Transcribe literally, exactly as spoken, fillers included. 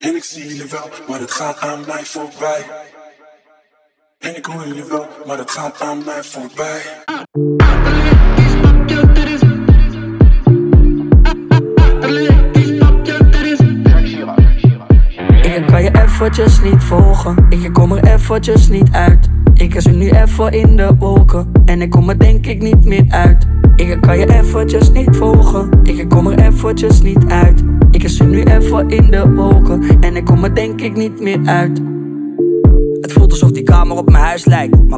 En ik zie jullie wel, maar het gaat aan mij voorbij. En ik hoor jullie wel, maar het gaat aan mij voorbij. Ik kan je eventjes niet volgen. Ik kom er eventjes niet uit. Ik is er nu even in de wolken. En ik kom er denk ik niet meer uit. Ik kan je eventjes niet volgen. Ik kom er eventjes niet uit. Ik is er nu even in de wolken. En ik kom er denk ik niet meer uit. Het voelt alsof die kamer op mijn huis lijkt, maar